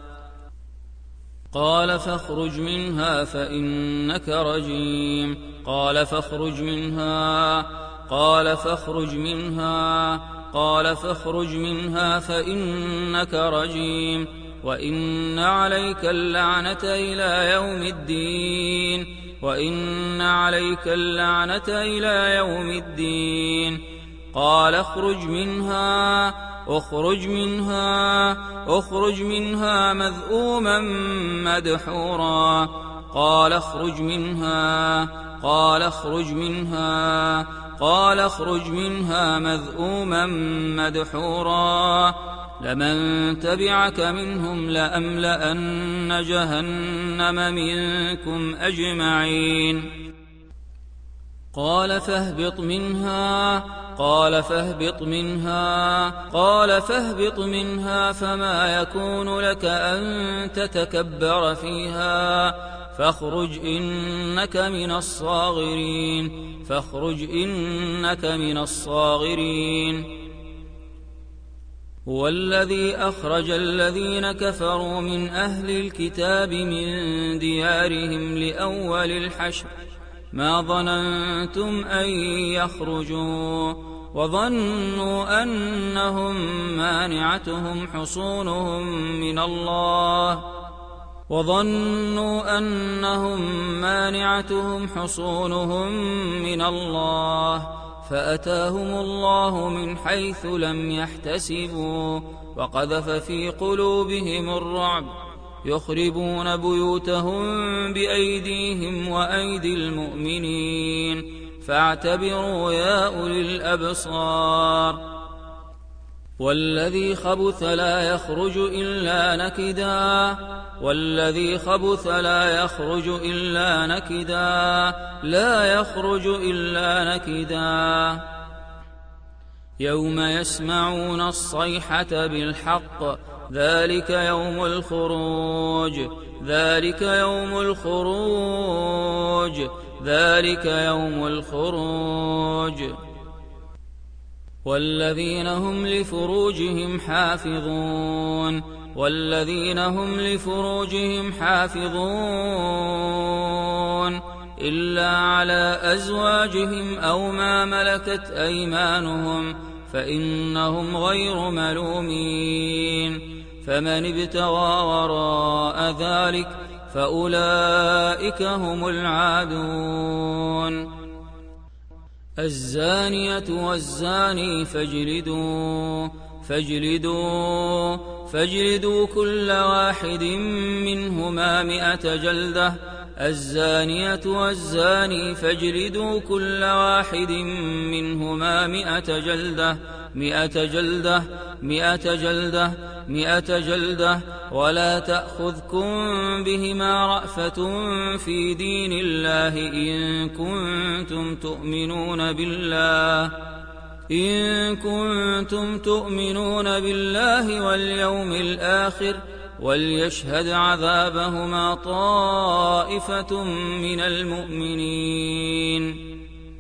قال فاخرج منها فإنك رجيم قال فاخرج منها قال فاخرج منها قال فاخرج منها فإنك رجيم وإن عليك اللعنة إلى يوم الدين وإن عليك اللعنة إلى يوم الدين قال اخرج منها اخرج منها اخرج منها مذءوما مدحورا قال اخرج منها قال اخرج منها قال اخرج منها مذءوما مدحورا لمن تبعك منهم لأملأن جهنم منكم أجمعين قال فاهبط منها قال فاهبط منها قال فاهبط منها فما يكون لك أن تتكبر فيها فاخرج إنك من الصاغرين فاخرج إنك من الصاغرين هو الذي أخرج الذين كفروا من أهل الكتاب من ديارهم لأول الحشر ما ظننتم أن يخرجوا وظنوا أنهم مانعتهم حصونهم من الله وظنوا أنهم مانعتهم حصونهم من الله فأتاهم الله من حيث لم يحتسبوا وقذف في قلوبهم الرعب يخربون بيوتهم بأيديهم وأيدي المؤمنين فاعتبروا يا أولي الأبصار والذي خبث لا يخرج إلا نكدا والذي خبث لا يخرج إلا نكدا لا يخرج إلا نكدا يوم يسمعون الصيحة بالحق ذلك يوم الخروج ذلك يوم الخروج ذلك يوم الخروج والذين هم لفروجهم حافظون والذين هم لفروجهم حافظون إلا على أزواجهم أو ما ملكت أيمانهم فإنهم غير ملومين فمن ابتغى وراء ذلك فأولئك هم العادون الزانية والزاني فاجلدوا فاجلدوا فاجلدوا كل واحد منهما مئة جلدة الزانية والزاني فاجلدوا كل واحد منهما مئة جلدة مئة جلدة مئة جلدة مئة جلدة ولا تأخذكم بهما رأفة في دين الله إن كنتم تؤمنون بالله إن كنتم تؤمنون بالله واليوم الآخر وليشهد عذابهما طائفة من المؤمنين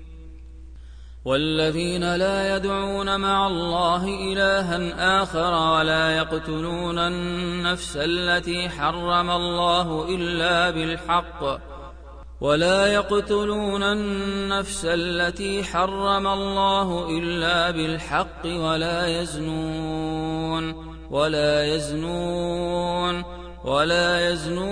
والذين لا يدعون مع الله إلها آخر ولا يقتلون النفس التي حرم الله إلا بالحق ولا يقتلون النفس التي حرم الله إلا بالحق ولا يزنون ولا يزنون ولا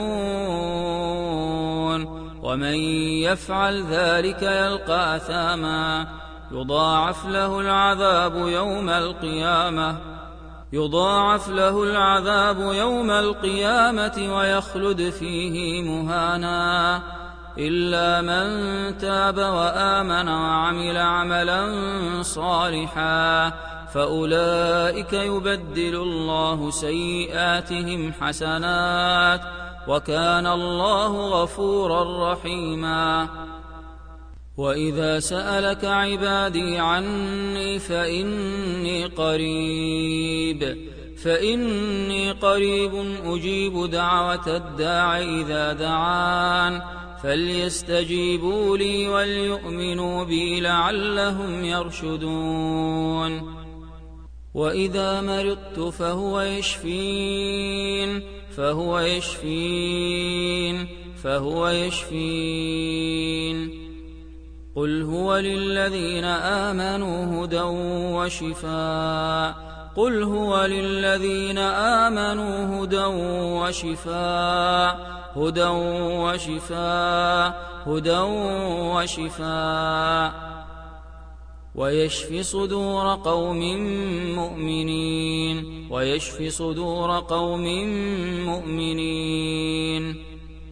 يزنون ومن يفعل ذلك يلقى أثاما يضاعف له العذاب يوم القيامة يضاعف له العذاب يوم القيامة ويخلد فيه مهانا إلا من تاب وآمن وعمل عملا صالحا فأولئك يبدل الله سيئاتهم حسنات وكان الله غفورا رحيما وإذا سألك عبادي عني فإني قريب فإني قريب أجيب دعوة الداع إذا دعان فليستجيبوا لي وليؤمنوا بي لعلهم يرشدون وإذا مرضت فهو يشفين فهو يشفين فهو يشفين قل هو للذين آمنوا هدى وشفاء قل هو للذين آمنوا هدى وشفاء هدى وشفاء هدى وشفاء ويشفي صدور قوم مؤمنين ويشفي صدور قوم مؤمنين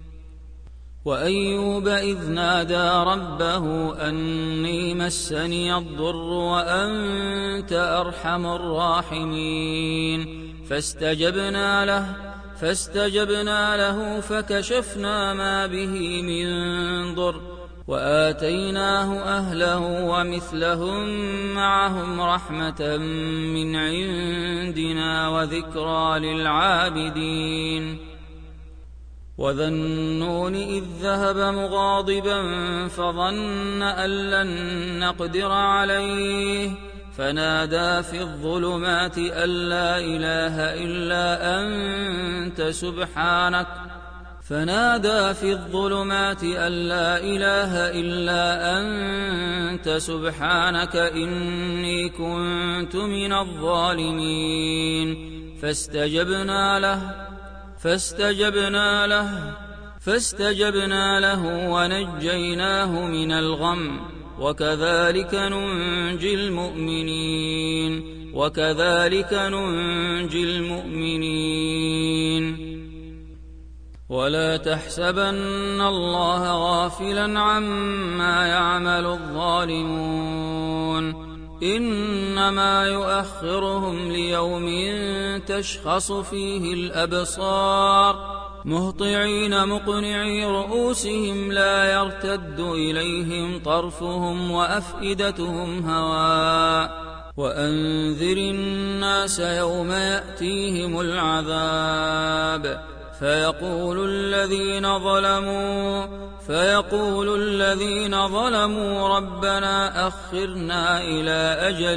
وأيوب إذ نادى ربه أني مسني الضر وأنت أرحم الراحمين فاستجبنا له فاستجبنا له فكشفنا ما به من ضر وآتيناه أهله ومثلهم معهم رحمة من عندنا وذكرى للعابدين وذا النون إذ ذهب مغاضبا فظن أن لن نقدر عليه فنادى في الظلمات أن لا إله إلا أنت سبحانك فنادى في الظلمات أن لا إله إلا أنت سبحانك إني كنت من الظالمين فاستجبنا له فاستجبنا له فاستجبنا له ونجيناه من الغم وكذلك ننجي المؤمنين وكذلك ننجي المؤمنين ولا تحسبن الله غافلا عما يعمل الظالمون إنما يؤخرهم ليوم تشخص فيه الأبصار مهطعين مقنعي رؤوسهم لا يرتد إليهم طرفهم وأفئدتهم هواء وأنذر الناس يوم يأتيهم العذاب فيقول الذين ظلموا فيقول الذين ظلموا ربنا أخرنا إلى أجل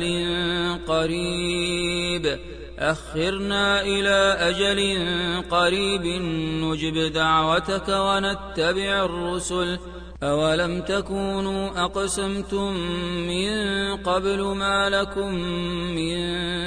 قريب أخرنا إلى أجل قريب نجب دعوتك ونتبع الرسل أولم تكونوا أقسمتم من قبل ما لكم من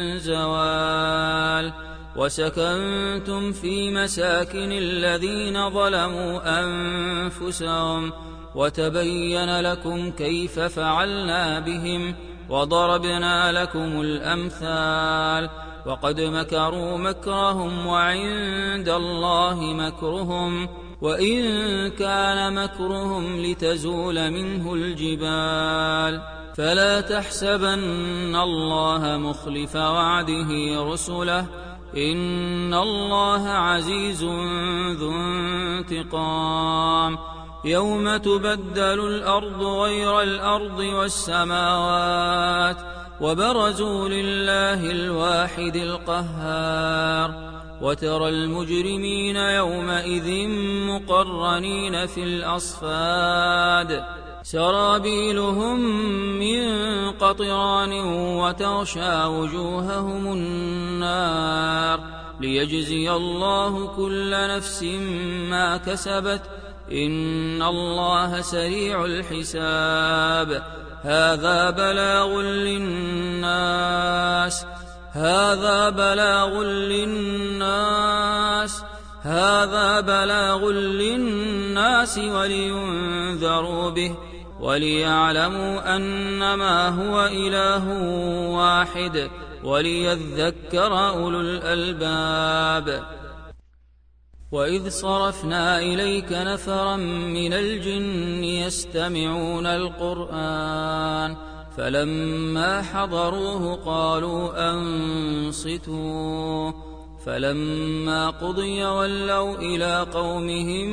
زوال وسكنتم في مساكن الذين ظلموا أنفسهم وتبين لكم كيف فعلنا بهم وضربنا لكم الأمثال وقد مكروا مكرهم وعند الله مكرهم وإن كان مكرهم لتزول منه الجبال فلا تحسبن الله مخلف وعده رسله إن الله عزيز ذو انتقام يوم تبدل الأرض غير الأرض والسماوات وبرزوا لله الواحد القهار وترى المجرمين يومئذ مقرنين في الأصفاد سرابيلهم من قطران وتغشى وجوههم النار ليجزي الله كل نفس ما كسبت إن الله سريع الحساب هذا بلاغ للناس هذا بلاغ للناس هذا بلاغ للناس ولينذروا به وليعلموا أنما هو إله واحد وليذكر أولو الألباب وإذ صرفنا إليك نفرا من الجن يستمعون القرآن فلما حضروه قالوا أنصتوا فلما قضي ولوا إلى قومهم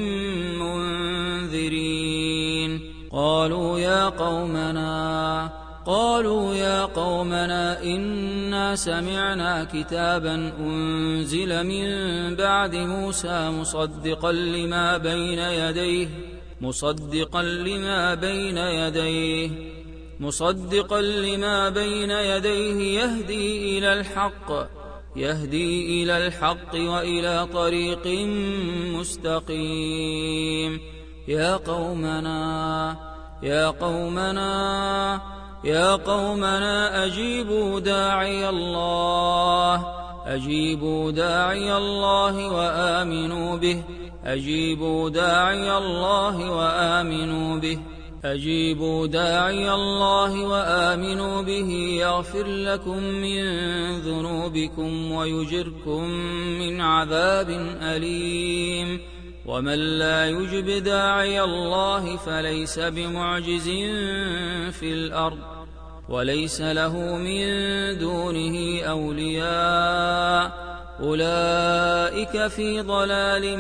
منذرين قالوا يا قومنا قالوا يا قومنا إنا سمعنا كتابا أنزل من بعد موسى مصدقا لما بين يديه مصدقا لما بين يديه مصدقا لما بين يديه يهدي إلى الحق يهدي إلى الحق وإلى طريق مستقيم يا قومنا يا قومنا يا قومنا أجيبوا داعي الله أجيبوا داعي الله وآمنوا به أجيبوا داعي الله وآمنوا به أجيبوا داعي الله وآمنوا به يغفر لكم من ذنوبكم ويجركم من عذاب أليم ومن لا يجب داعي الله فليس بمعجز في الأرض وليس له من دونه أولياء أولئك في ضلال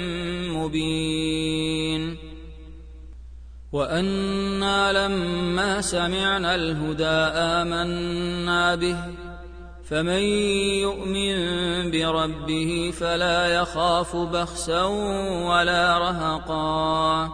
مبين وأنا لما سمعنا الهدى آمنا به فمن يؤمن بربه فلا يخاف بخسا ولا رهقا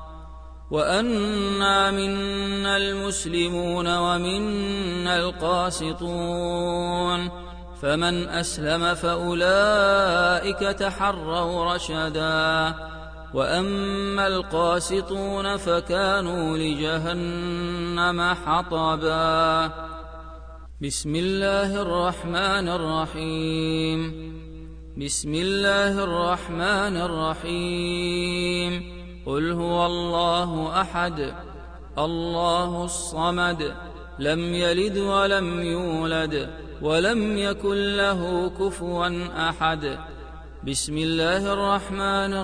وأنا منا المسلمون ومنا القاسطون فمن أسلم فأولئك تحروا رشدا وأما القاسطون فكانوا لجهنم حطبا بسم الله الرحمن الرحيم بسم الله الرحمن الرحيم قل هو الله أحد الله الصمد لم يلد ولم يولد ولم يكن له كفوا أحد بسم الله الرحمن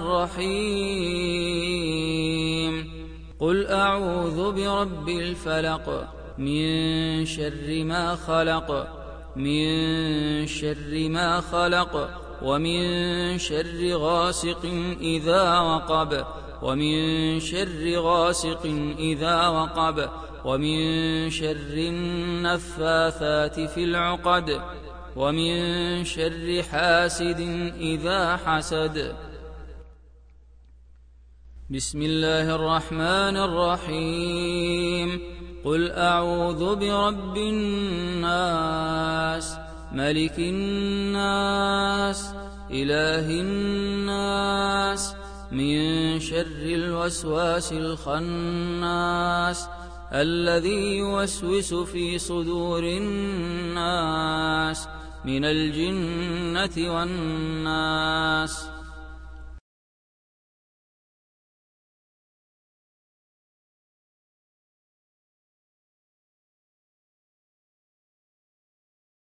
الرحيم قل أعوذ برب الفلق من شر ما خلق من شر ما خلق ومن شر غاسق إذا وقب ومن شر غاسق إذا وقب ومن شر النفاثات في العقد ومن شر حاسد إذا حسد بسم الله الرحمن الرحيم قل أعوذ برب الناس ملك الناس إله الناس من شر الوسواس الخناس الذي يوسوس في صدور الناس من الجنة والناس